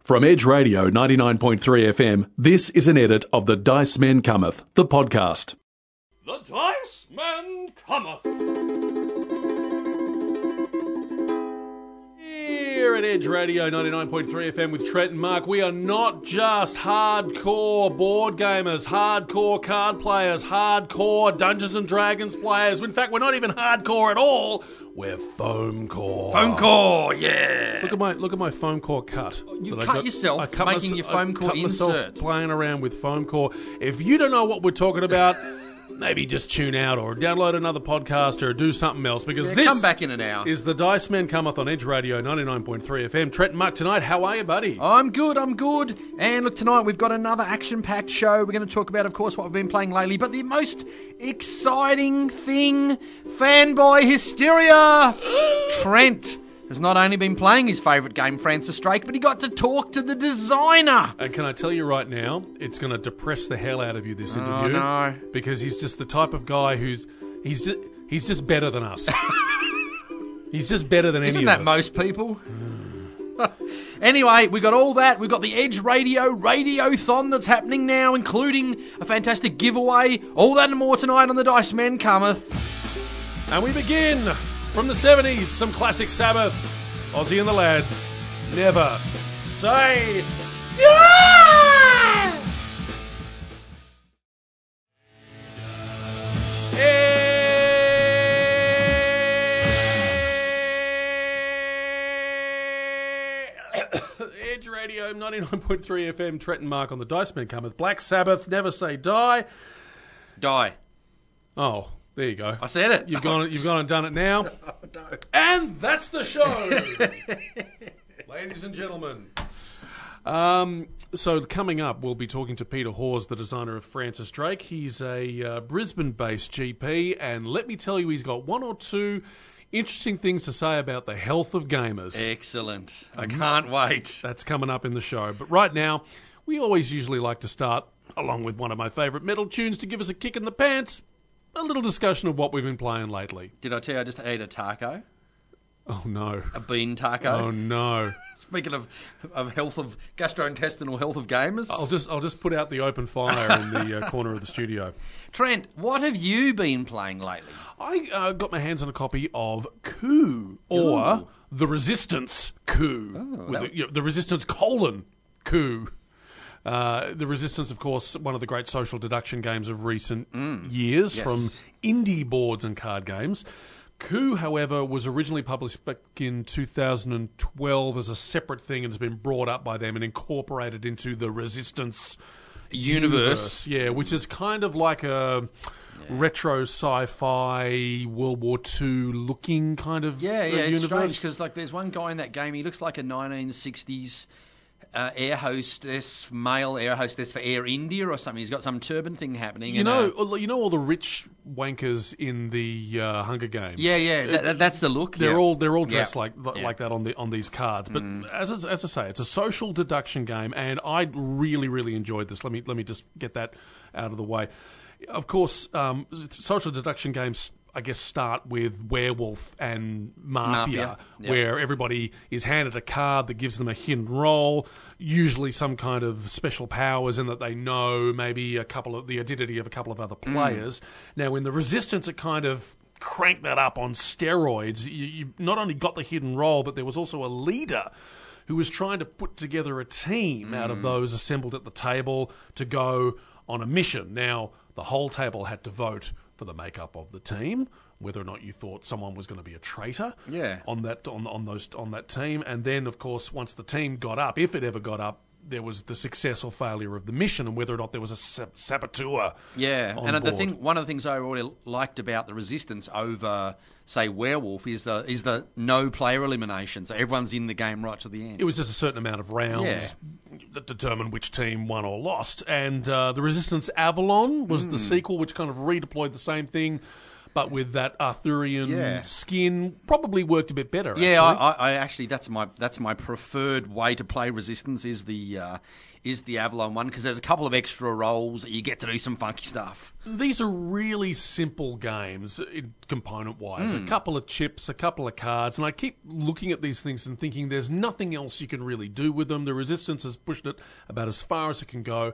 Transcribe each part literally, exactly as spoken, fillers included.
From Edge Radio ninety-nine point three F M, this is an edit of The Dice Men Cometh, the podcast. The Dice Men Cometh. Here at Edge Radio ninety-nine point three F M with Trent and Mark, we are not just hardcore board gamers, hardcore card players, hardcore Dungeons and Dragons players. In fact, we're not even hardcore at all. We're foam core. Foam core, yeah. Look at my look at my foam core cut. You that cut I got. yourself I cut making mys- your foam I core cut myself insert. playing around with foam core. If you don't know what we're talking about, maybe just tune out or download another podcast or do something else, because Yeah, this come back in an hour. is the Dice Men Cometh on Edge Radio ninety-nine point three F M. Trent and Mark tonight, how are you, buddy? I'm good, I'm good. And look, tonight we've got another action-packed show. We're going to talk about, of course, what we've been playing lately, but the most exciting thing, fanboy hysteria. Trent has not only been playing his favourite game, Francis Drake, but he got to talk to the designer. And can I tell you right now, it's going to depress the hell out of you, this interview. Oh, no. Because he's just the type of guy who's, he's just, he's just better than us. He's just better than Isn't any that of us. most people? Anyway, we got all that. We've got the Edge Radio Radiothon that's happening now, including a fantastic giveaway. All that and more tonight on the Dice Men Cometh. And we begin from the seventies, some classic Sabbath. Ozzy and the Lads, Never Say Die! Edge Radio ninety-nine point three F M, Trent and Mark on the Dice Men Cometh. Black Sabbath, Never Say Die. Die. Oh, there you go. I said it. You've gone, you've gone and done it now. No. And that's the show, ladies and gentlemen. Um, so coming up, we'll be talking to Peter Hawes, the designer of Francis Drake. He's a uh, Brisbane-based G P, and let me tell you, he's got one or two interesting things to say about the health of gamers. Excellent. I can't wait. That's coming up in the show. But right now, we always usually like to start, along with one of my favourite metal tunes to give us a kick in the pants, a little discussion of what we've been playing lately. Did I tell you I just ate a taco? Oh, no. A bean taco? Oh, no. Speaking of, of health of gastrointestinal health of gamers. I'll just I'll just put out the open fire in the uh, corner of the studio. Trent, what have you been playing lately? I uh, got my hands on a copy of Coup, or Ooh. The Resistance Coup. Oh, with that- the, you know, the Resistance colon Coup. Uh, the Resistance, of course, one of the great social deduction games of recent years yes. from indie boards and card games. Coup, however, was originally published back in two thousand twelve as a separate thing and has been brought up by them and incorporated into the Resistance Universe. universe. Yeah, which is kind of like a retro sci-fi World War Two looking kind of Yeah, uh, yeah, it's universe. strange because like there's one guy in that game. He looks like a nineteen sixties uh, air hostess, male air hostess for Air India or something. He's got some turban thing happening. You and, know, uh, you know all the rich wankers in the uh, Hunger Games. yeah, yeah, that, that- that's the look. They're yeah. all they're all dressed Yeah. like Yeah. like that on the on these cards. But as I- as I say, it's a social deduction game, and I really really enjoyed this. Let me let me just get that out of the way. Of course, um, social deduction games, I guess, start with Werewolf and Mafia, Mafia, yep. where everybody is handed a card that gives them a hidden role, usually some kind of special powers in that they know maybe a couple of the identity of a couple of other players. Now, in the Resistance, it kind of cranked that up on steroids. You, you not only got the hidden role, but there was also a leader who was trying to put together a team out of those assembled at the table to go on a mission. Now, the whole table had to vote for the makeup of the team, whether or not you thought someone was going to be a traitor Yeah. on that on on those on that team. And then, of course, once the team got up, if it ever got up, there was the success or failure of the mission, and whether or not there was a sab- saboteur. Yeah, on and the board. thing, one of the things I really liked about the Resistance over, say, Werewolf is the is the no player elimination. So everyone's in the game right to the end. It was just a certain amount of rounds that determined which team won or lost. And uh, the Resistance Avalon was the sequel, which kind of redeployed the same thing, but with that Arthurian Yeah. skin, probably worked a bit better. Yeah, I, actually. I, I actually that's my that's my preferred way to play Resistance is the uh, is the Avalon one because there's a couple of extra rolls that you get to do some funky stuff. These are really simple games, component-wise. Mm. A couple of chips, a couple of cards, and I keep looking at these things and thinking there's nothing else you can really do with them. The Resistance has pushed it about as far as it can go,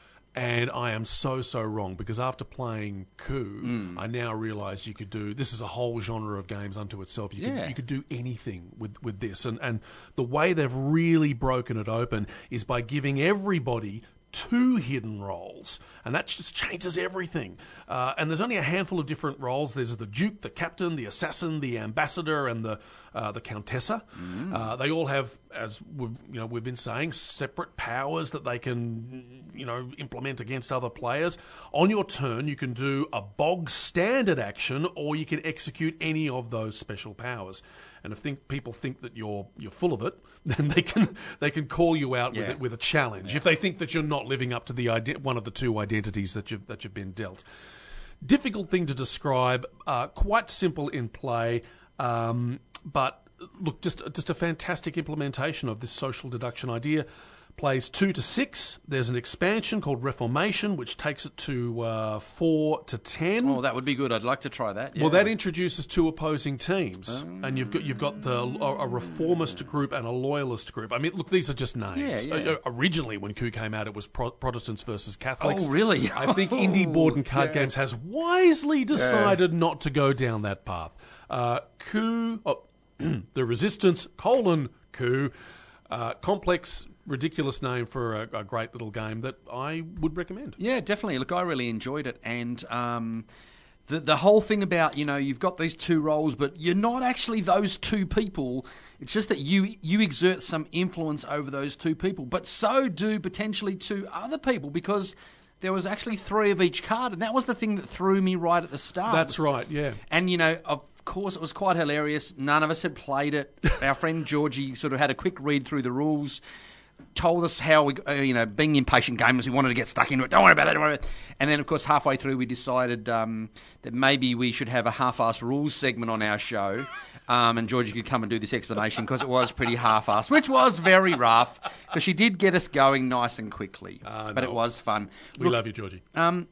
and I am so, so wrong, because after playing Coup, Mm. I now realise you could do... This is a whole genre of games unto itself. You Yeah. could, you could do anything with, with this, and, and the way they've really broken it open is by giving everybody two hidden roles, and that just changes everything. Uh, and there's only a handful of different roles. There's the Duke, the Captain, the Assassin, the Ambassador, and the uh, the Countessa. Mm. Uh, they all have, as we've, you know, we've been saying, separate powers that they can, you know, implement against other players. On your turn, you can do a bog standard action, or you can execute any of those special powers. And if think, people think that you're you're full of it, then they can they can call you out Yeah. with it, with a challenge. Yeah. If they think that you're not living up to the ide- one of the two identities that you've that you've been dealt. Difficult thing to describe. Uh, quite simple in play, um, but look, just just a fantastic implementation of this social deduction idea. Plays two to six. There's an expansion called Reformation, which takes it to uh, four to ten. Oh, that would be good. I'd like to try that. Yeah. Well, that introduces two opposing teams, um, and you've got you've got the a, a reformist group and a loyalist group. I mean, look, these are just names. Yeah, yeah. Uh, originally, when Coup came out, it was Pro- Protestants versus Catholics. Oh, really? I think Indie Board and Card Yeah. Games has wisely decided not to go down that path. Uh, Coup, oh, the Resistance colon Coup, uh, complex. Ridiculous name for a, a great little game that I would recommend. Yeah, definitely. Look, I really enjoyed it, and um, the the whole thing about, you know, you've got these two roles, but you're not actually those two people. It's just that you you exert some influence over those two people, but so do potentially two other people, because there was actually three of each card, and that was the thing that threw me right at the start. That's right, yeah. And, you know, of course, it was quite hilarious. None of us had played it. Our friend Georgie sort of had a quick read through the rules, told us how we, uh, you know, being impatient gamers, we wanted to get stuck into it. Don't worry about that, don't worry about it. And then, of course, halfway through, we decided um, that maybe we should have a half-assed rules segment on our show, um, and Georgie could come and do this explanation, because it was pretty half-assed, which was very rough, because she did get us going nice and quickly. Uh, but no. it was fun. We Look, love you, Georgie. Um,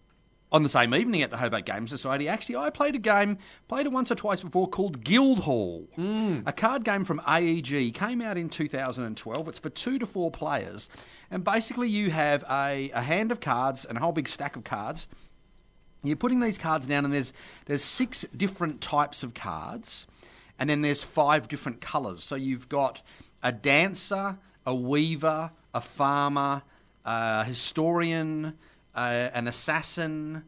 on the same evening at the Hobart Game Society, actually, I played a game, played it once or twice before, called Guildhall. Mm. A card game from A E G. Came out in two thousand twelve. It's for two to four players. And basically you have a, a hand of cards and a whole big stack of cards. You're putting these cards down, and there's there's six different types of cards. And then there's five different colours. So you've got a dancer, a weaver, a farmer, a historian, Uh, an assassin,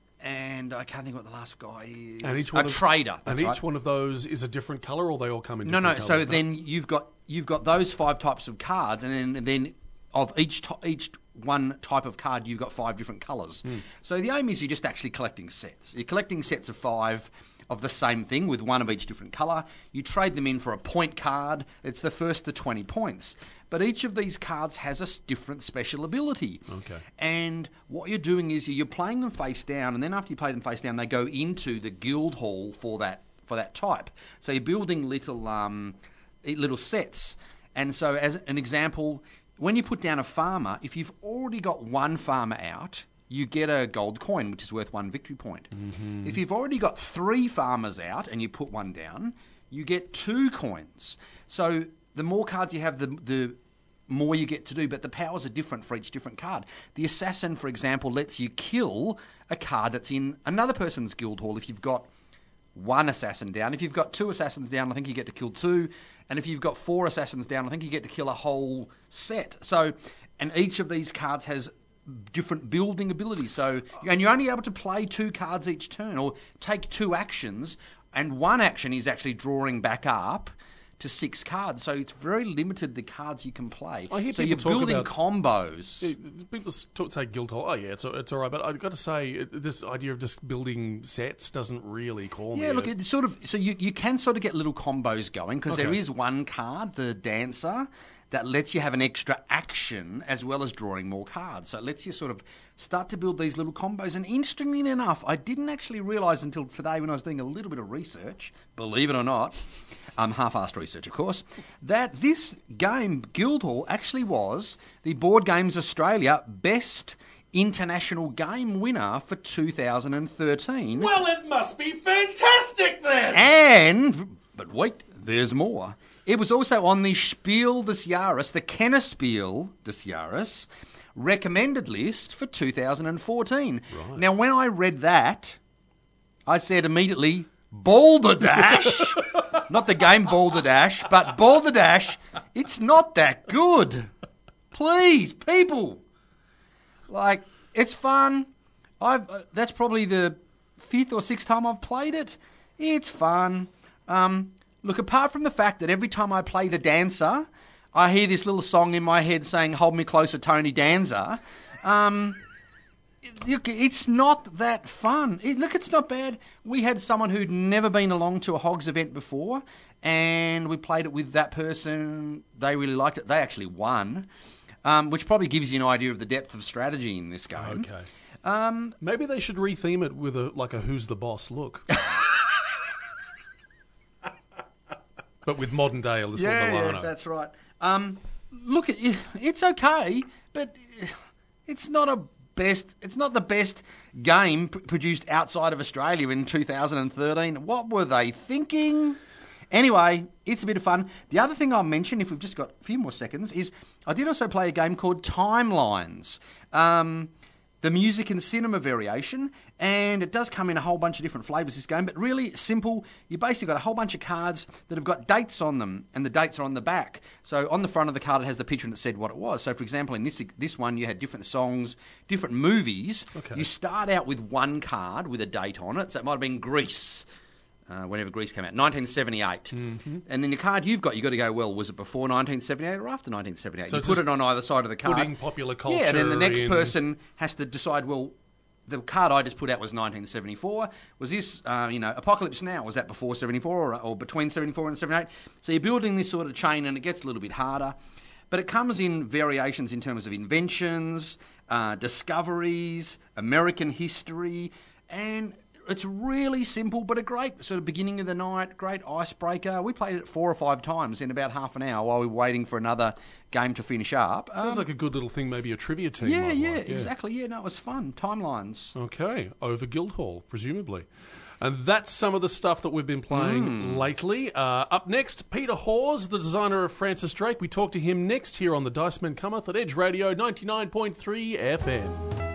and I can't think what the last guy is. And each a one of, trader. And That's each right. one of those is a different colour, or they all come in No, different no. colours? So then you've got you've got those five types of cards, and then and then of each to, each one type of card, you've got five different colours. Mm. So the aim is you're just actually collecting sets. You're collecting sets of five of the same thing with one of each different colour. You trade them in for a point card. It's the first to twenty points. But each of these cards has a different special ability. Okay. And what you're doing is you're playing them face down, and then after you play them face down, they go into the guild hall for that for that type. So you're building little um, little sets. And so, as an example, when you put down a farmer, if you've already got one farmer out, you get a gold coin, which is worth one victory point. Mm-hmm. If you've already got three farmers out and you put one down, you get two coins. So the more cards you have, the the more you get to do, but the powers are different for each different card. The assassin, for example, lets you kill a card that's in another person's guild hall if you've got one assassin down. If you've got two assassins down, I think you get to kill two. And if you've got four assassins down, I think you get to kill a whole set. So, and each of these cards has different building abilities. So, and you're only able to play two cards each turn, or take two actions, and one action is actually drawing back up to six cards, so it's very limited the cards you can play. I hear so people you're talk building about, combos. Yeah, people talk, say Guildhall. Oh yeah, it's it's all right, but I've got to say it, this idea of just building sets doesn't really call me. Yeah, look, it's sort of so you, you can sort of get little combos going, because Okay. there is one card, the dancer, that lets you have an extra action as well as drawing more cards. So it lets you sort of start to build these little combos. And interestingly enough, I didn't actually realise until today when I was doing a little bit of research, believe it or not, um, half-assed research, of course, that this game, Guildhall, actually was the Board Games Australia Best International Game winner for two thousand thirteen. Well, it must be fantastic then! And, but wait, there's more. It was also on the Spiel des Jahres, the Kenner Spiel des Jahres, recommended list for two thousand fourteen. Right. Now, when I read that, I said immediately, Balderdash, not the game Balderdash, but Balderdash, it's not that good. Please, people. Like, it's fun. I've uh, that's probably the fifth or sixth time I've played it. It's fun. Um, look, apart from the fact that every time I play the Dancer, I hear this little song in my head saying, "Hold me closer, Tony Danza." Um, look, it's not that fun. It, look, it's not bad. We had someone who'd never been along to a Hogs event before, and we played it with that person. They really liked it. They actually won. Um, which probably gives you an idea of the depth of strategy in this game. Okay. Um, Maybe they should retheme it with a like a Who's the Boss look. But with modern day Alyssa yeah, Milano. yeah, that's right. Um, look, it, it's okay, but it's not a best. It's not the best game p- produced outside of Australia in two thousand thirteen. What were they thinking? Anyway, it's a bit of fun. The other thing I'll mention, if we've just got a few more seconds, is I did also play a game called Timelines, um, the music and cinema variation, and it does come in a whole bunch of different flavours, this game, but really simple. You basically got a whole bunch of cards that have got dates on them, and the dates are on the back. So on the front of the card, it has the picture and it said what it was. So, for example, in this this one, you had different songs, different movies. Okay. You start out with one card with a date on it, so it might have been Grease. Uh, whenever Grease came out, nineteen seventy-eight. Mm-hmm. And then the card you've got, you've got to go, well, was it before nineteen seventy-eight or after nineteen seventy-eight? So you put it on either side of the card. Putting popular culture Yeah, and then the next in... person has to decide, well, the card I just put out was nineteen seventy-four. Was this, uh, you know, Apocalypse Now, was that before seventy-four or, or between seventy-four and seventy-eight? So you're building this sort of chain and it gets a little bit harder. But it comes in variations in terms of inventions, uh, discoveries, American history, and... it's really simple, but a great sort of beginning of the night, great icebreaker. We played it four or five times in about half an hour while we were waiting for another game to finish up. Sounds um, like a good little thing, maybe a trivia team yeah, might yeah, like. Yeah, exactly. Yeah, no, it was fun. Timelines. Okay, over Guildhall, presumably. And that's some of the stuff that we've been playing Mm. lately. Uh, up next, Peter Hawes, the designer of Francis Drake. We talk to him next here on the Dice Men Cometh at Edge Radio ninety-nine point three F M.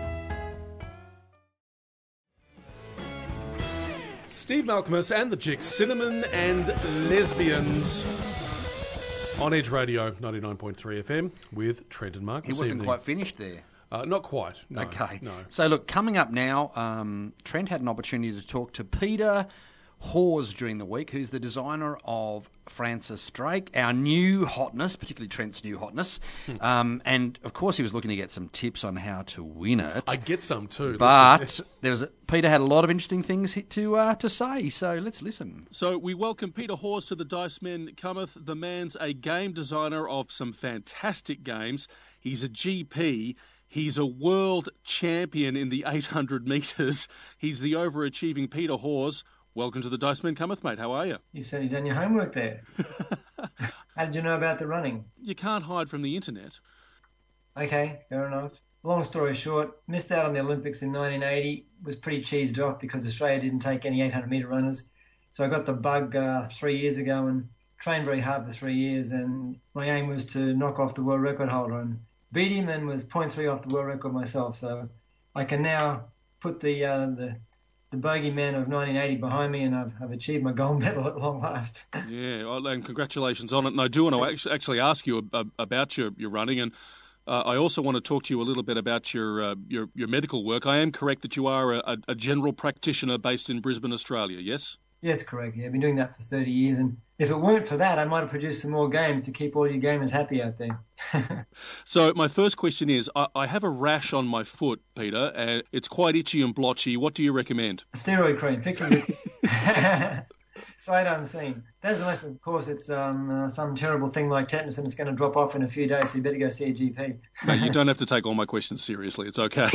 Steve Malcolmus and the Jicks, Cinnamon and Lesbians on Edge Radio ninety-nine point three F M with Trent and Mark He this wasn't evening. quite finished there. Uh, not quite. No, okay. No. So, look, coming up now, um, Trent had an opportunity to talk to Peter Hawes during the week, who's the designer of Francis Drake, our new hotness, particularly Trent's new hotness. um, and, of course, he was looking to get some tips on how to win it. I get some too. But there was a, Peter had a lot of interesting things to uh, to say, so let's listen. So we welcome Peter Hawes to the Dice Men Cometh. The man's a game designer of some fantastic games. He's a G P. He's a world champion in the eight hundred metres. He's the overachieving Peter Hawes. Welcome to the Dice Men Cometh, mate. How are you? You certainly done your homework there. How did you know about the running? You can't hide from the internet. Okay, fair enough. Long story short, missed out on the Olympics in nineteen eighty. Was pretty cheesed off because Australia didn't take any eight hundred metre runners. So I got the bug uh, three years ago and trained very hard for three years. And my aim was to knock off the world record holder and beat him, and was zero point three off the world record myself. So I can now put the uh, the the bogeyman of nineteen eighty behind me, and I've, I've achieved my gold medal at long last. Yeah, well, and congratulations on it. And I do want to actually, actually ask you about your, your running, and uh, I also want to talk to you a little bit about your uh, your, your medical work. I am correct that you are a, a general practitioner based in Brisbane, Australia, yes? Yes, correct. Yeah, I've been doing that for thirty years, and if it weren't for that, I might have produced some more games to keep all you gamers happy out there. So my first question is, I, I have a rash on my foot, Peter, and it's quite itchy and blotchy. What do you recommend? Steroid cream fixes it. Sight unseen. That's unless, of course, it's um, uh, some terrible thing like tetanus and it's going to drop off in a few days, so you better go see a G P. No, you don't have to take all my questions seriously. It's okay.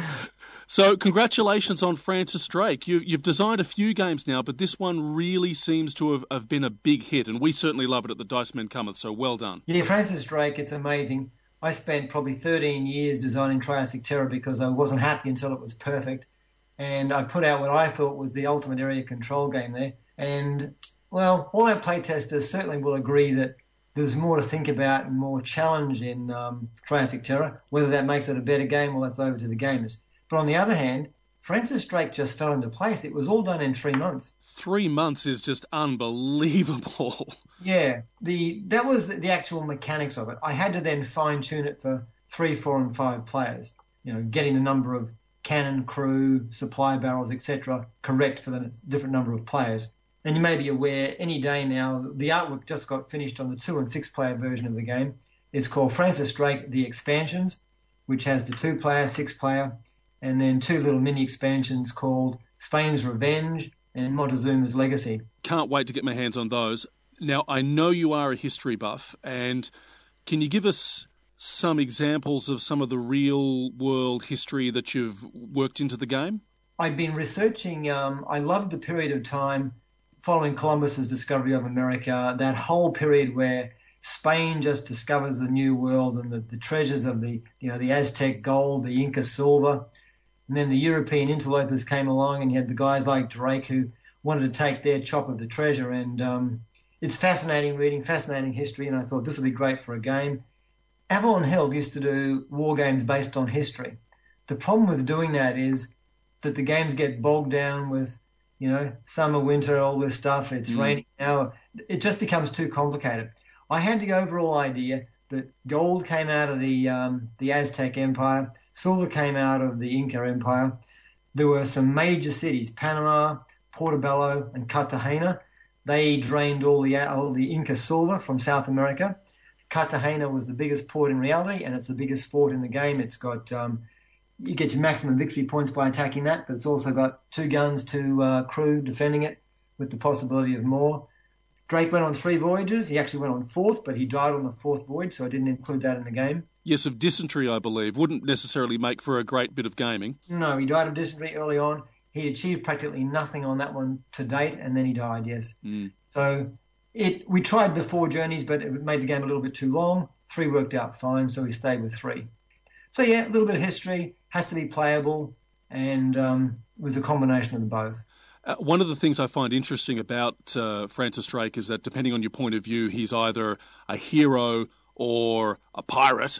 So, congratulations on Francis Drake. You, you've designed a few games now, but this one really seems to have, have been a big hit, and we certainly love it at the Dice Men Cometh, so well done. Yeah, Francis Drake, it's amazing. I spent probably thirteen years designing Triassic Terror because I wasn't happy until it was perfect. And I put out what I thought was the ultimate area control game there. And, well, all our playtesters certainly will agree that there's more to think about and more challenge in um, Triassic Terror. Whether that makes it a better game, well, that's over to the gamers. But on the other hand, Francis Drake just fell into place. It was all done in three months. Three months is just unbelievable. Yeah, the that was the, the actual mechanics of it. I had to then fine-tune it for three, four, and five players. You know, getting the number of cannon, crew, supply barrels, et cetera correct for the different number of players. And you may be aware, any day now, the artwork just got finished on the two and six player version of the game. It's called Francis Drake: The Expansions, which has the two player, six player, and then two little mini expansions called Spain's Revenge and Montezuma's Legacy. Can't wait to get my hands on those. Now, I know you are a history buff, and can you give us some examples of some of the real-world history that you've worked into the game? I've been researching, um, I loved the period of time following Columbus's discovery of America, that whole period where Spain just discovers the New World and the, the treasures of the, you know, the Aztec gold, the Inca silver. And then the European interlopers came along and you had the guys like Drake who wanted to take their chop of the treasure. And um, it's fascinating reading, fascinating history, and I thought this would be great for a game. Avalon Hill used to do war games based on history. The problem with doing that is that the games get bogged down with, you know, summer, winter, all this stuff. It's mm. raining now. It just becomes too complicated. I had the overall idea that gold came out of the um, the Aztec Empire, silver came out of the Inca Empire. There were some major cities, Panama, Portobello, and Cartagena. They drained all the all the Inca silver from South America. Cartagena was the biggest port in reality, and it's the biggest fort in the game. It's got um, you get your maximum victory points by attacking that, but it's also got two guns, two uh, crew defending it, with the possibility of more. Drake went on three voyages. He actually went on fourth, but he died on the fourth voyage, so I didn't include that in the game. Yes, of dysentery, I believe. Wouldn't necessarily make for a great bit of gaming. No, he died of dysentery early on. He achieved practically nothing on that one to date, and then he died, yes. Mm. So it we tried the four journeys, but it made the game a little bit too long. Three worked out fine, so we stayed with three. So yeah, a little bit of history, has to be playable, and um, it was a combination of the both. Uh, one of the things I find interesting about uh, Francis Drake is that depending on your point of view, he's either a hero or a pirate.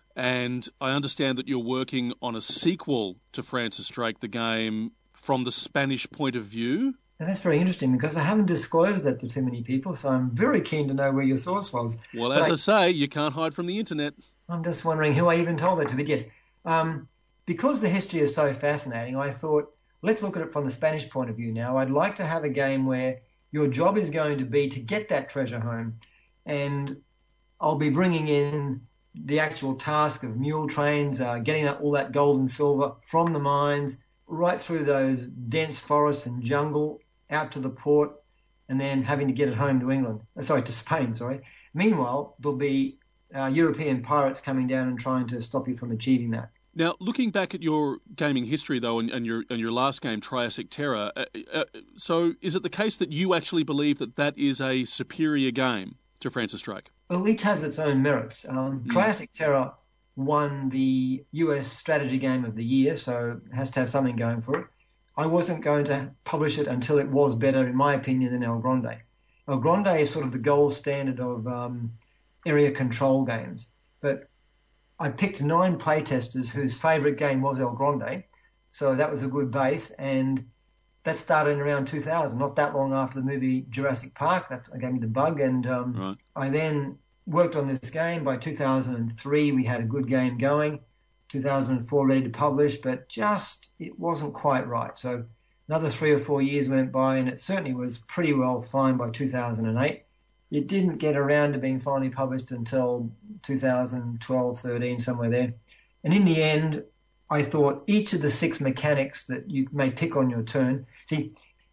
And I understand that you're working on a sequel to Francis Drake, the game, from the Spanish point of view. And that's very interesting because I haven't disclosed that to too many people, so I'm very keen to know where your source was. Well, as I, I say, you can't hide from the internet. I'm just wondering who I even told that to. But yes, um, because the history is so fascinating, I thought, let's look at it from the Spanish point of view now. I'd like to have a game where your job is going to be to get that treasure home. And I'll be bringing in the actual task of mule trains, uh, getting all that gold and silver from the mines, right through those dense forests and jungle, out to the port, and then having to get it home to England. Sorry, to Spain, sorry. Meanwhile, there'll be uh, European pirates coming down and trying to stop you from achieving that. Now, looking back at your gaming history, though, and, and your and your last game, Triassic Terror, uh, uh, so is it the case that you actually believe that that is a superior game to Francis Drake? Well, each has its own merits. Um, mm. Triassic Terror won the U S Strategy Game of the Year, so it has to have something going for it. I wasn't going to publish it until it was better, in my opinion, than El Grande. El Grande is sort of the gold standard of um, area control games, but I picked nine playtesters whose favourite game was El Grande, so that was a good base, and that started in around two thousand, not that long after the movie Jurassic Park. That gave me the bug, and um, right. I then worked on this game. By two thousand three, we had a good game going. two thousand four, ready to publish, but just it wasn't quite right. So another three or four years went by, and it certainly was pretty well fine by two thousand eight. It didn't get around to being finally published until two thousand twelve, thirteen, somewhere there. And in the end, I thought each of the six mechanics that you may pick on your turn. See,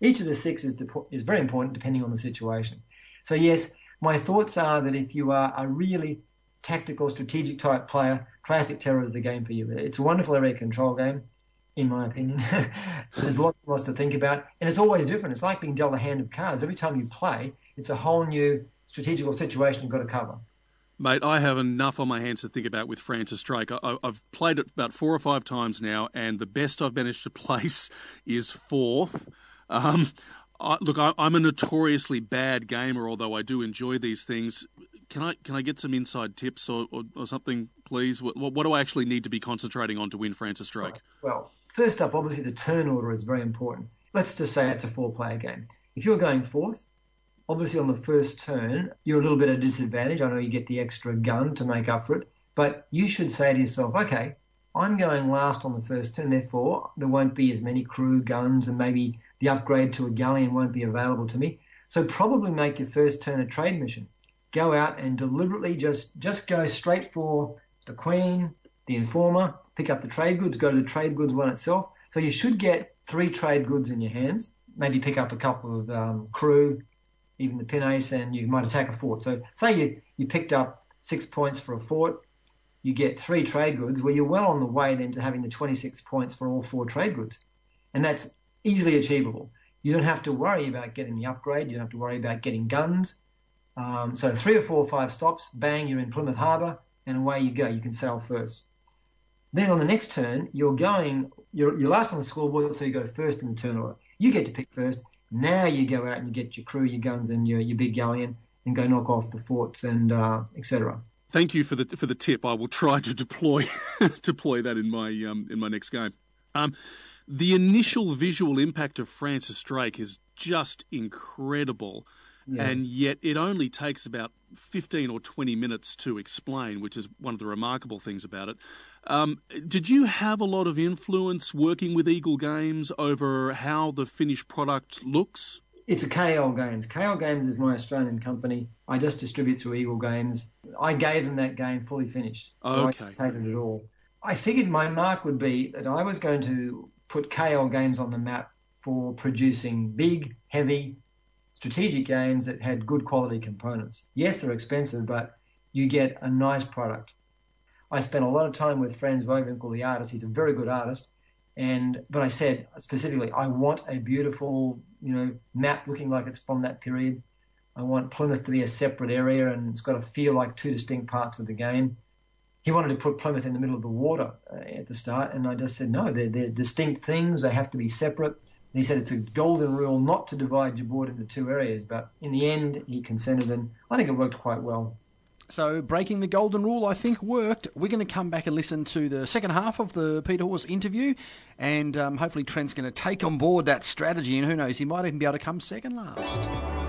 Each of the six is, de- is very important depending on the situation. So yes, my thoughts are that if you are a really tactical, strategic type player, Triassic Terror is the game for you. It's a wonderful area control game, in my opinion. There's lots and lots to think about, and it's always different. It's like being dealt a hand of cards. Every time you play, it's a whole new strategical situation you've got to cover. Mate, I have enough on my hands to think about with Francis Drake. I, I've played it about four or five times now, and the best I've managed to place is fourth. Um, I, look, I, I'm a notoriously bad gamer, although I do enjoy these things. Can I can I get some inside tips or, or, or something, please? What, what do I actually need to be concentrating on to win Francis Drake? Well, first up, obviously the turn order is very important. Let's just say it's a four-player game. If you're going fourth, obviously on the first turn, you're a little bit at a disadvantage. I know you get the extra gun to make up for it, but you should say to yourself, okay, I'm going last on the first turn, therefore there won't be as many crew, guns, and maybe the upgrade to a galleon won't be available to me. So probably make your first turn a trade mission. Go out and deliberately just, just go straight for the Queen, the Informer, pick up the trade goods, go to the trade goods one itself. So you should get three trade goods in your hands, maybe pick up a couple of um, crew, even the pinnace, and you might attack a fort. So say you, you picked up six points for a fort, you get three trade goods, well, you're well on the way then to having the twenty-six points for all four trade goods. And that's easily achievable. You don't have to worry about getting the upgrade. You don't have to worry about getting guns. Um, so three or four or five stops, bang, you're in Plymouth Harbour, and away you go. You can sail first. Then on the next turn, you're going, you're, you're last on the scoreboard, so you go first in the turn order. You get to pick first. Now you go out and you get your crew, your guns, and your, your big galleon, and go knock off the forts and uh, et cetera. Thank you for the for the tip. I will try to deploy deploy that in my um, in my next game. Um, the initial visual impact of Francis Drake is just incredible. Yeah. And yet it only takes about fifteen or twenty minutes to explain, which is one of the remarkable things about it. Um, did you have a lot of influence working with Eagle Games over how the finished product looks? It's a K L Games. K L Games is my Australian company. I just distribute through Eagle Games. I gave them that game fully finished. So okay. I hated it all. I figured my mark would be that I was going to put K L Games on the map for producing big, heavy, strategic games that had good quality components. Yes, they're expensive, but you get a nice product. I spent a lot of time with Franz Voigtwinkel, the artist. He's a very good artist. And but I said specifically, I want a beautiful, you know, map looking like it's from that period. I want Plymouth to be a separate area, and it's got to feel like two distinct parts of the game. He wanted to put Plymouth in the middle of the water uh, at the start, and I just said, no, they're, they're distinct things. They have to be separate. And he said it's a golden rule not to divide your board into two areas, but in the end, he consented, and I think it worked quite well. So breaking the golden rule, I think, worked. We're going to come back and listen to the second half of the Peter Horse interview, and um, hopefully Trent's going to take on board that strategy, and who knows, he might even be able to come second last.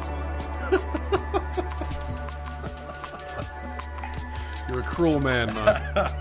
You're a cruel man, mate.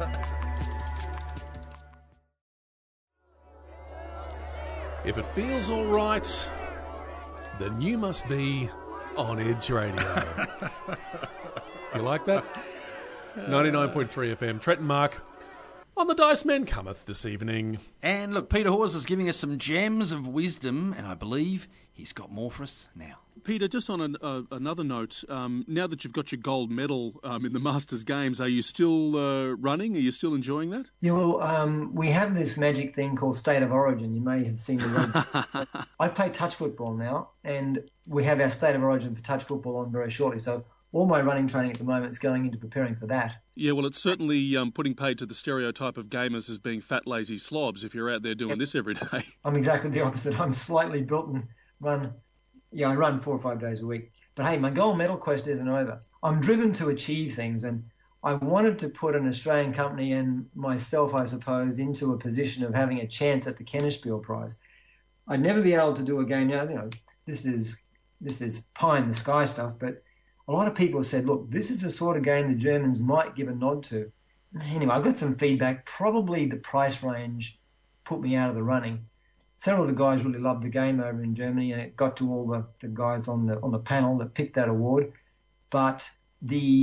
If it feels all right, then you must be on Edge Radio. You like that? ninety-nine point three F M. Trent and Mark on the Dice Men cometh this evening. And look, Peter Hawes is giving us some gems of wisdom, and I believe he's got more for us now. Peter, just on an, uh, another note, um, now that you've got your gold medal um, in the Masters Games, are you still uh, running? Are you still enjoying that? Yeah, well, um, we have this magic thing called State of Origin. You may have seen the run. I play touch football now, and we have our State of Origin for touch football on very shortly. So all my running training at the moment is going into preparing for that. Yeah, well, it's certainly um, putting paid to the stereotype of gamers as being fat, lazy slobs if you're out there doing yep. this every day. I'm exactly the opposite. I'm slightly built and run, yeah, I run four or five days a week. But hey, my gold medal quest isn't over. I'm driven to achieve things, and I wanted to put an Australian company and myself, I suppose, into a position of having a chance at the Kennerspiel Prize. I'd never be able to do a game now. You know, this is this is pie in the sky stuff, but a lot of people said, look, this is the sort of game the Germans might give a nod to. Anyway, I got some feedback. Probably the price range put me out of the running. Several of the guys really loved the game over in Germany, and it got to all the, the guys on the on the panel that picked that award. But the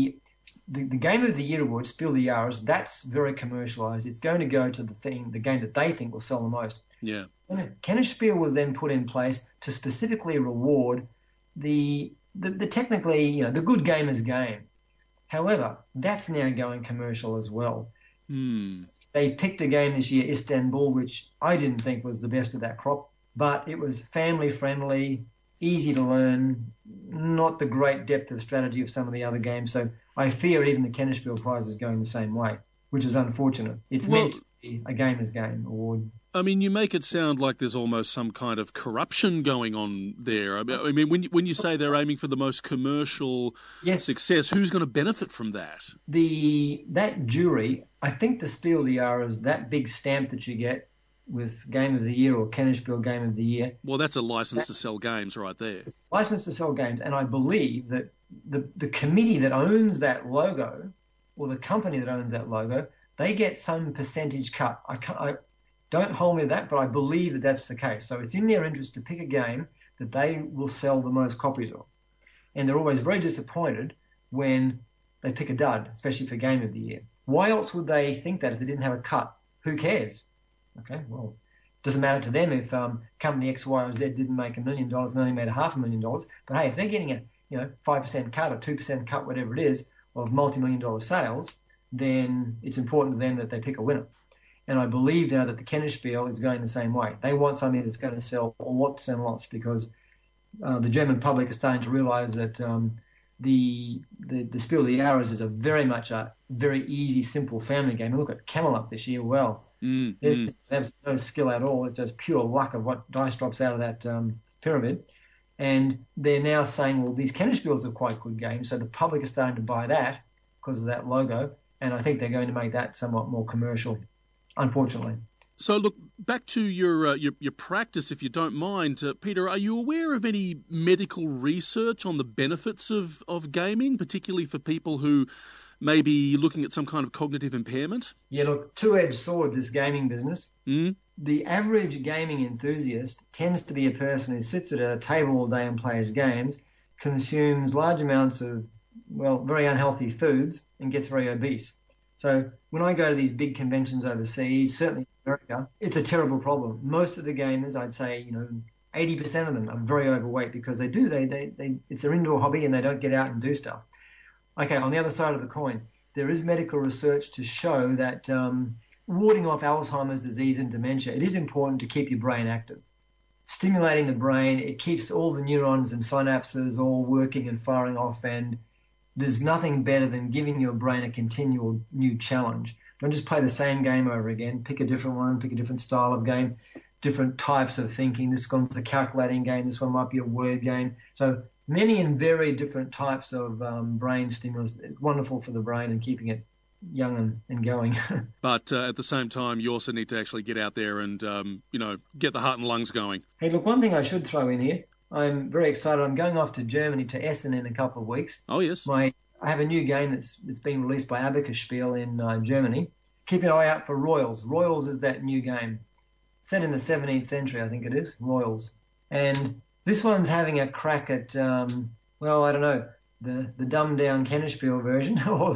the, the Game of the Year award, Spiel des Jahres, that's very commercialised. It's going to go to the thing, the game that they think will sell the most. Yeah. Kennerspiel was then put in place to specifically reward the, the the technically, you know, the good gamer's game. However, that's now going commercial as well. Hmm. They picked a game this year, Istanbul, which I didn't think was the best of that crop, but it was family friendly, easy to learn, not the great depth of strategy of some of the other games. So I fear even the Kennerspiel Prize is going the same way, which is unfortunate. It's well, meant to be a gamer's game award. I mean, you make it sound like there's almost some kind of corruption going on there. I mean, when you, when you say they're aiming for the most commercial yes. success, who's going to benefit from that? The that jury, I think the Spiel des Jahres, that big stamp that you get with Game of the Year or Kennerspiel Game of the Year. Well, that's a license that, to sell games right there. It's a license to sell games, and I believe that the, the committee that owns that logo, or the company that owns that logo, they get some percentage cut. I can't... I, Don't hold me to that, but I believe that that's the case. So it's in their interest to pick a game that they will sell the most copies of. And they're always very disappointed when they pick a dud, especially for Game of the Year. Why else would they think that if they didn't have a cut? Who cares? Okay, well, it doesn't matter to them if um, company X, Y, or Z didn't make a million dollars and only made a half a million dollars. But hey, if they're getting a you know five percent cut or two percent cut, whatever it is, of multi-million dollar sales, then it's important to them that they pick a winner. And I believe now that the Kennerspiel is going the same way. They want something that's going to sell lots and lots because uh, the German public is starting to realise that um, the, the the Spiel des Jahres is a very much a very easy, simple family game. And look at Camelot this year. Well, mm, there's, mm. there's no skill at all. It's just pure luck of what dice drops out of that um, pyramid. And they're now saying, well, these Kennerspiels are quite good games. So the public is starting to buy that because of that logo. And I think they're going to make that somewhat more commercial. Unfortunately. So, look, back to your uh, your, your practice, if you don't mind. Uh, Peter, are you aware of any medical research on the benefits of, of gaming, particularly for people who may be looking at some kind of cognitive impairment? Yeah, look, two-edged sword, this gaming business. Mm. The average gaming enthusiast tends to be a person who sits at a table all day and plays games, consumes large amounts of, well, very unhealthy foods, and gets very obese. So when I go to these big conventions overseas, certainly in America, it's a terrible problem. Most of the gamers, I'd say, you know, eighty percent of them are very overweight because they do. They, they, they, it's their indoor hobby and they don't get out and do stuff. Okay, on the other side of the coin, there is medical research to show that um, warding off Alzheimer's disease and dementia, it is important to keep your brain active. Stimulating the brain, it keeps all the neurons and synapses all working and firing off, and there's nothing better than giving your brain a continual new challenge. Don't just play the same game over again. Pick a different one, pick a different style of game, different types of thinking. This one's a calculating game. This one might be a word game. So many and very different types of um, brain stimulus. It's wonderful for the brain and keeping it young and, and going. But uh, at the same time, you also need to actually get out there and, um, you know, get the heart and lungs going. Hey, look, one thing I should throw in here. I'm very excited. I'm going off to Germany, to Essen in a couple of weeks. Oh, yes. My, I have a new game that's that's been released by Abacus Spiel in uh, Germany. Keep an eye out for Royals. Royals is that new game. Set in the seventeenth century, I think it is, Royals. And this one's having a crack at, um, well, I don't know, the, the dumbed-down Kennerspiel version or,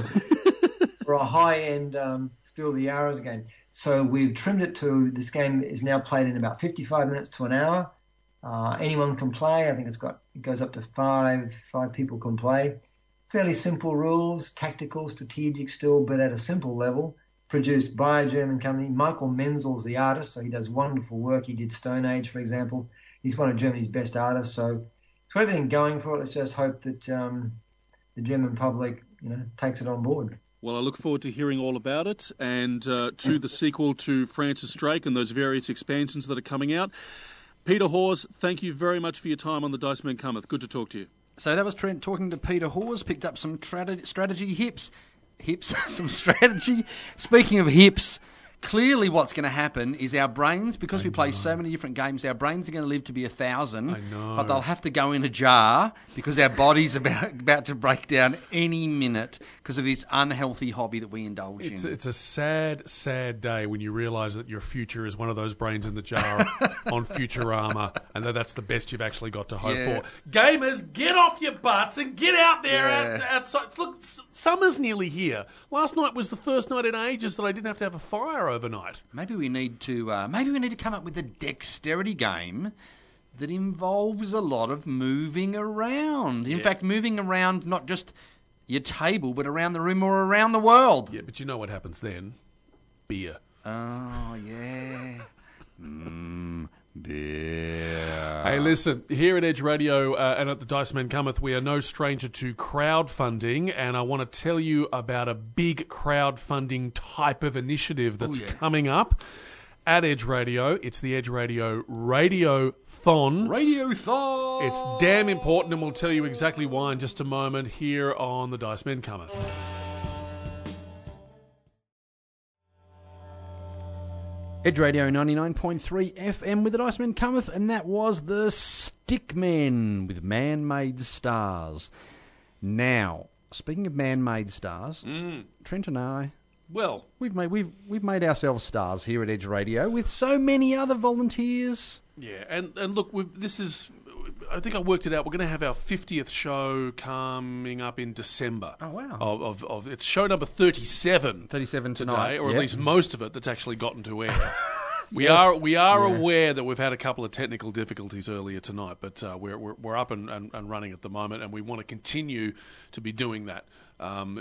or a high-end um, Spiel des Jahres game. So we've trimmed it to, this game is now played in about fifty-five minutes to an hour. Uh, anyone can play. I think it's got it goes up to five five people can play. Fairly simple rules, tactical, strategic still, but at a simple level. Produced by a German company. Michael Menzel's the artist, so he does wonderful work. He did Stone Age, for example. He's one of Germany's best artists, so it's got everything going for it. Let's just hope that um, the German public, you know, takes it on board. Well, I look forward to hearing all about it and uh, to the sequel to Francis Drake and those various expansions that are coming out. Peter Hawes, thank you very much for your time on the Dice Men Cometh. Good to talk to you. So that was Trent talking to Peter Hawes, picked up some tra- strategy hips. Hips, some strategy. Speaking of hips, Clearly what's going to happen is our brains, because we play so many different games, our brains are going to live to be a thousand. I know. But they'll have to go in a jar because our body's about, about to break down any minute because of this unhealthy hobby that we indulge It's, in. it's a sad, sad day when you realise that your future is one of those brains in the jar on Futurama, and that that's the best you've actually got to hope Yeah. for. Gamers, get off your butts and get out there Yeah. out, outside. Look, s- summer's nearly here. Last night was the first night in ages that I didn't have to have a fire overnight. Maybe we need to uh, maybe we need to come up with a dexterity game that involves a lot of moving around. In Yeah. fact, moving around not just your table, but around the room or around the world. Yeah, but you know what happens then? Beer. Oh, yeah. Mmm, beer. Hey, listen, here at Edge Radio uh, and at the Dice Men Cometh, we are no stranger to crowdfunding, and I want to tell you about a big crowdfunding type of initiative that's yeah. coming up at Edge Radio. It's the Edge Radio Radiothon. Radiothon! It's damn important, and we'll tell you exactly why in just a moment here on the Dice Men Cometh. Edge Radio ninety-nine point three F M with the Dice Men Cometh, and that was the Stickmen with Man-Made Stars. Now, speaking of man-made stars, Mm. Trent and I, Well, we've made we've we've made ourselves stars here at Edge Radio with so many other volunteers. yeah, and, and look, we've, this is... I think I worked it out. We're going to have our fiftieth show coming up in December. Oh, wow. Of, of, of It's show number thirty-seven. thirty-seven Today, tonight, or at yep. least most of it that's actually gotten to air. We are we are Yeah. aware that we've had a couple of technical difficulties earlier tonight, but uh, we're, we're we're up and, and, and running at the moment, and we want to continue to be doing that um,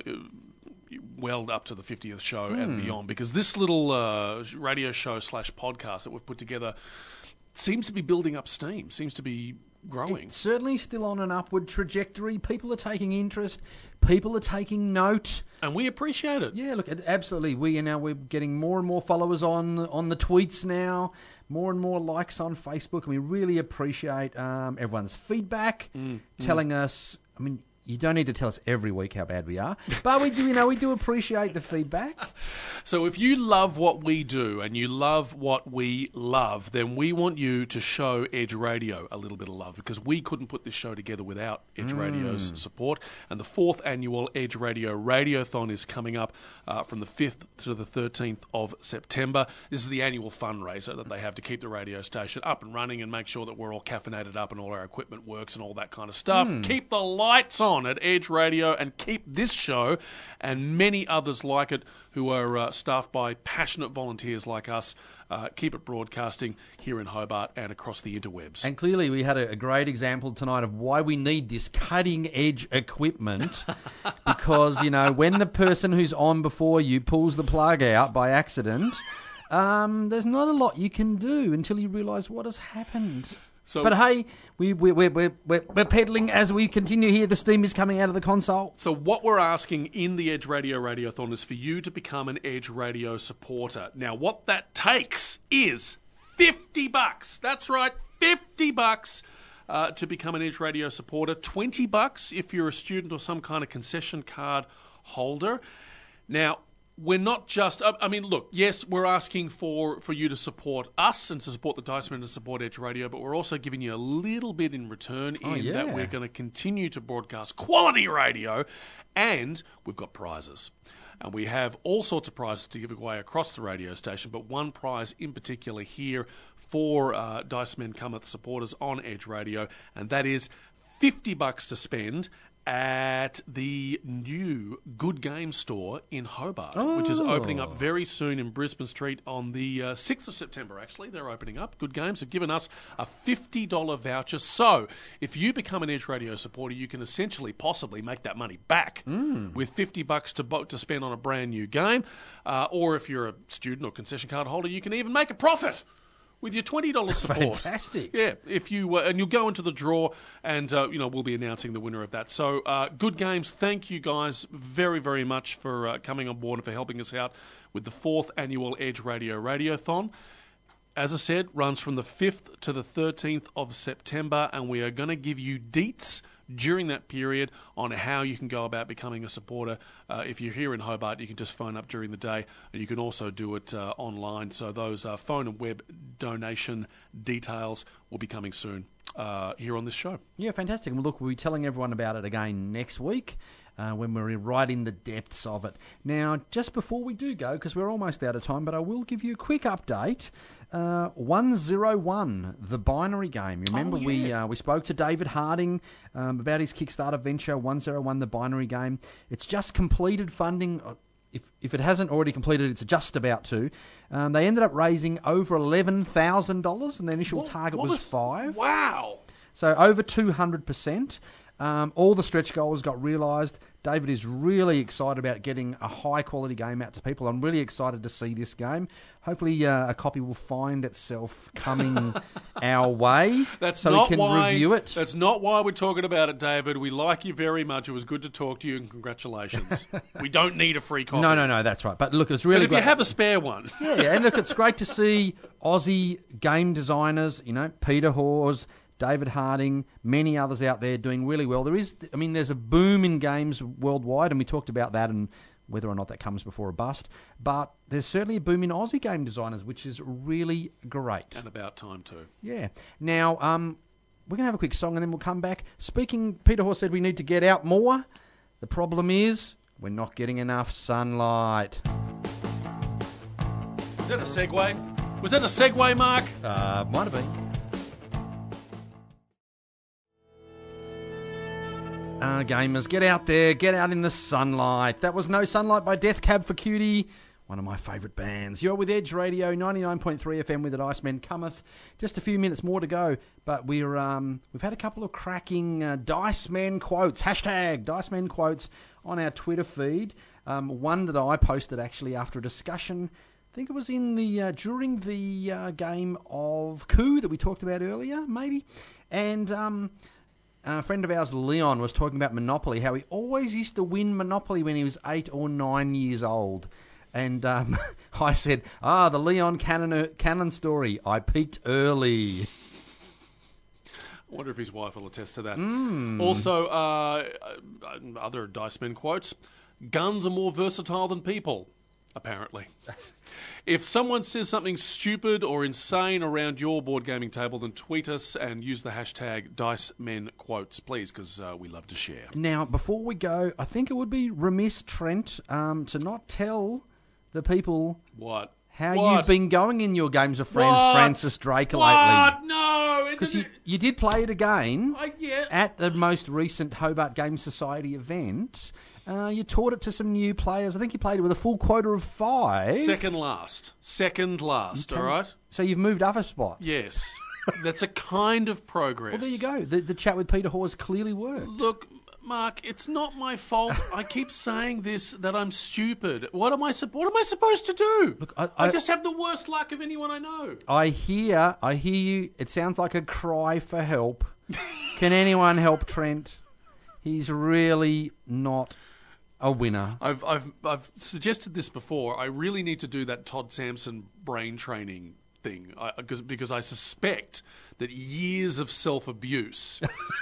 well up to the fiftieth show Hmm. and beyond, because this little uh, radio show slash podcast that we've put together seems to be building up steam, seems to be growing. It's certainly still on an upward trajectory. People are taking interest. People are taking note. And we appreciate it. Yeah, look, absolutely. We are now we're getting more and more followers on on the tweets now, more and more likes on Facebook, and we really appreciate um, everyone's feedback, Mm, telling us. I mean, you don't need to tell us every week how bad we are, but we do. You know, we do appreciate the feedback. So if you love what we do and you love what we love, then we want you to show Edge Radio a little bit of love, because we couldn't put this show together without Edge Radio's support. And the fourth annual Edge Radio Radiothon is coming up uh, from the fifth to the thirteenth of September. This is the annual fundraiser that they have to keep the radio station up and running and make sure that we're all caffeinated up and all our equipment works and all that kind of stuff. Keep the lights on at Edge Radio, and keep this show and many others like it who are uh, staffed by passionate volunteers like us, uh, keep it broadcasting here in Hobart and across the interwebs. And clearly, we had a, a great example tonight of why we need this cutting-edge equipment. Because, you know, when the person who's on before you pulls the plug out by accident, um, there's not a lot you can do until you realise what has happened. So- but hey, we, we, we're, we're, we're, we're pedaling as we continue here. The steam is coming out of the console. So what we're asking in the Edge Radio Radiothon is for you to become an Edge Radio supporter. Now, what that takes is fifty bucks. That's right, fifty bucks uh, to become an Edge Radio supporter. twenty bucks if you're a student or some kind of concession card holder. Now, we're not just... I I mean, look, yes, we're asking for, for you to support us and to support the Dice Men and support Edge Radio, but we're also giving you a little bit in return Oh, in yeah. that we're going to continue to broadcast quality radio, and we've got prizes. And we have all sorts of prizes to give away across the radio station, but one prize in particular here for uh, Dice Men Cometh supporters on Edge Radio, and that is fifty bucks to spend at the new Good Game Store in Hobart, which is opening up very soon in Brisbane Street on the uh, sixth of September, actually. They're opening up. Good Games have given us a fifty dollars voucher. So if you become an Edge Radio supporter, you can essentially possibly make that money back with fifty bucks to, bo- to spend on a brand new game. Uh, or if you're a student or concession card holder, you can even make a profit with your twenty dollars support. Fantastic. Yeah, if you uh, and you'll go into the draw, and uh, you know we'll be announcing the winner of that. So, uh, Good Games, thank you guys very, very much for uh, coming on board and for helping us out with the fourth annual Edge Radio Radiothon. As I said, runs from the fifth to the thirteenth of September, and we are going to give you deets during that period on how you can go about becoming a supporter. Uh, if you're here in Hobart, you can just phone up during the day, and you can also do it uh, online. So those uh, phone and web donation details will be coming soon uh, here on this show. Yeah, fantastic. And look, we'll be telling everyone about it again next week. Uh, when we're right in the depths of it. Now, just before we do go, because we're almost out of time, but I will give you a quick update. Uh, one oh one, the binary game. You remember oh, yeah. we uh, we spoke to David Harding um, about his Kickstarter venture, one oh one, the binary game. It's just completed funding. If if it hasn't already completed, it's just about to. Um, they ended up raising over eleven thousand dollars, and the initial What- target what was, was- five. Wow. So over two hundred percent. Um, all the stretch goals got realised. David is really excited about getting a high-quality game out to people. I'm really excited to see this game. Hopefully uh, a copy will find itself coming our way That's so not we can why, review it. That's not why we're talking about it, David. We like you very much. It was good to talk to you, and congratulations. We don't need a free copy. No, no, no, that's right. But look, it's But really if great. you have a spare one, Yeah, and look, it's great to see Aussie game designers, you know, Peter Hawes, David Harding, many others out there doing really well. There is, I mean, there's a boom in games worldwide, and we talked about that and whether or not that comes before a bust. But there's certainly a boom in Aussie game designers, which is really great. and about time too. Yeah. Now, um, we're going to have a quick song and then we'll come back. Speaking, Peter Hawes said we need to get out more. The problem is we're not getting enough sunlight. Is that a segue? Was that a segue, Mark? Uh, might have been. Uh, gamers, get out there, get out in the sunlight. That was No Sunlight by Death Cab for Cutie, one of my favourite bands. You're with Edge Radio, ninety-nine point three F M with it, Iceman cometh. Just a few minutes more to go, but we're, um, we've had a couple of cracking uh, Dice Men quotes, hashtag Dice Men quotes on our Twitter feed. Um, one that I posted actually after a discussion, I think it was in the uh, during the uh, game of Coup that we talked about earlier, maybe. And um, a friend of ours, Leon, was talking about Monopoly, how he always used to win Monopoly when he was eight or nine years old. And um, I said, ah, the Leon Cannon, Cannon story. I peaked early. I wonder if his wife will attest to that. Mm. Also, uh, other Dice Men quotes, guns are more versatile than people, apparently. If someone says something stupid or insane around your board gaming table, then tweet us and use the hashtag Dice Men Quotes, please, because uh, we love to share. Now, before we go, I think it would be remiss, Trent, um, to not tell the people What? how What? you've been going in your games of Fran- What? Francis Drake What? lately. No! Because you, you did play it again I, yeah. at the most recent Hobart Game Society event. Uh, you taught it to some new players. I think you played it with a full quota of five. Second last. Second last, all right? So you've moved up a spot. Yes. That's a kind of progress. Well, there you go. The, the chat with Peter Hawes clearly worked. Look, Mark, it's not my fault. I keep saying this, that I'm stupid. What am I, sup- what am I supposed to do? Look, I- I, I- just have the worst luck of anyone I know. I hear, I hear you. It sounds like a cry for help. Can anyone help Trent? He's really not a winner. I've, I've, I've suggested this before. I really need to do that Todd Sampson brain training thing I, because, because I suspect that years of self-abuse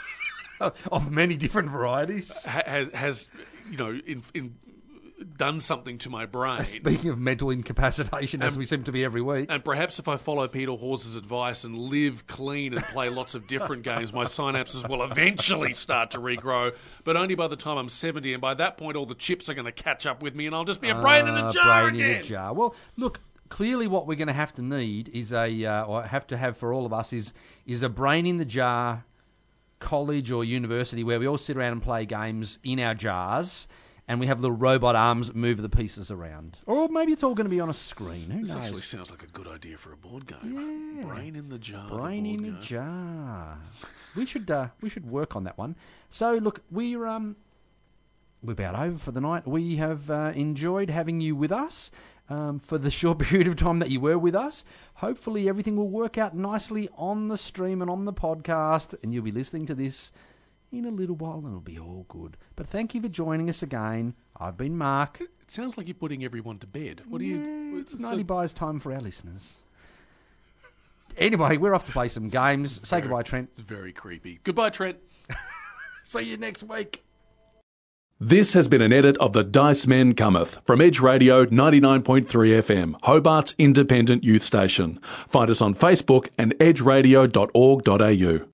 Of many different varieties. ha- has, has, you know, in, in, done something to my brain. Speaking of mental incapacitation, as Um, we seem to be every week. And perhaps if I follow Peter Hawes' advice and live clean and play lots of different games, my synapses will eventually start to regrow, but only by the time I'm seventy, and by that point all the chips are going to catch up with me and I'll just be a brain in Ah, a jar brain again. in a jar. Well, look, clearly what we're going to have to need is a, uh, or have to have for all of us is is a brain in the jar college or university where we all sit around and play games in our jars and we have the robot arms that move the pieces around. Or maybe it's all going to be on a screen. Who This knows? actually sounds like a good idea for a board game. Yeah. Brain in the jar. the Brain board in a game. jar. We should uh, we should work on that one. So look, we're um we're about over for the night. We have uh, enjoyed having you with us um, for the short period of time that you were with us. Hopefully everything will work out nicely on the stream and on the podcast, and you'll be listening to this in a little while, and it'll be all good. But thank you for joining us again. I've been Mark. It sounds like you're putting everyone to bed. What do you... Yeah, it's so- ninety buys time for our listeners. Anyway, we're off to play some games. Say very- goodbye, Trent. It's very creepy. Goodbye, Trent. See you next week. This has been an edit of The Dice Men Cometh from Edge Radio ninety-nine point three F M, Hobart's independent youth station. Find us on Facebook and edge radio dot org dot a u.